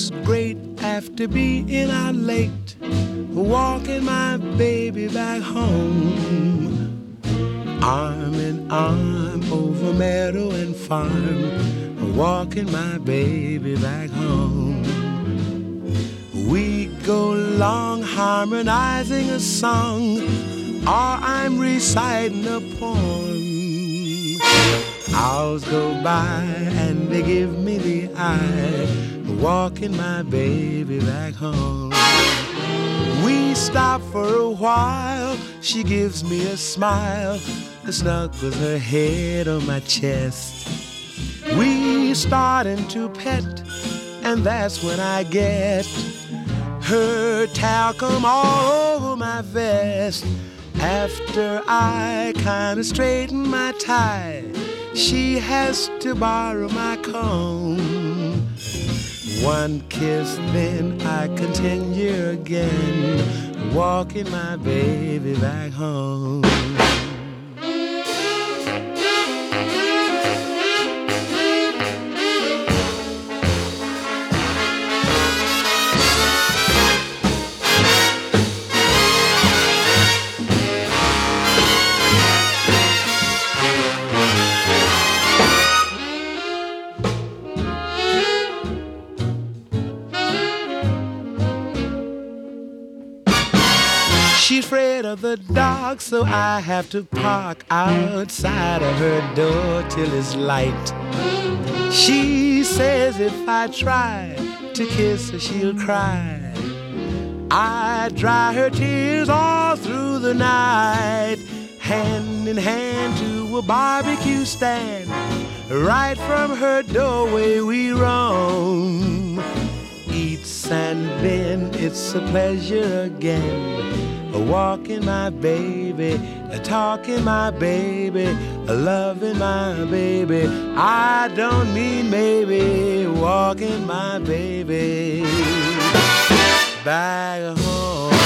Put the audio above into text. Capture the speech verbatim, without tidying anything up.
feels great after being out late, walking my baby back home. Arm in arm over meadow and farm, walking my baby back home. We go along harmonizing a song, or I'm reciting a poem. Hours go by and they give me the eye, walking my baby back home. We stop for a while, she gives me a smile, snuggles her head on my chest. We starting to pet, and that's when I get her talcum all over my vest. After I kinda straighten my tie, she has to borrow my comb. One kiss, then I continue again, walking my baby back home. She's afraid of the dark, so I have to park outside of her door till it's light. She says if I try to kiss her, she'll cry. I dry her tears all through the night, hand in hand to a barbecue stand. Right from her doorway we roam. Eats and then it's a pleasure again, walking my baby, talking my baby, loving my baby. I don't mean maybe, walking my baby back home.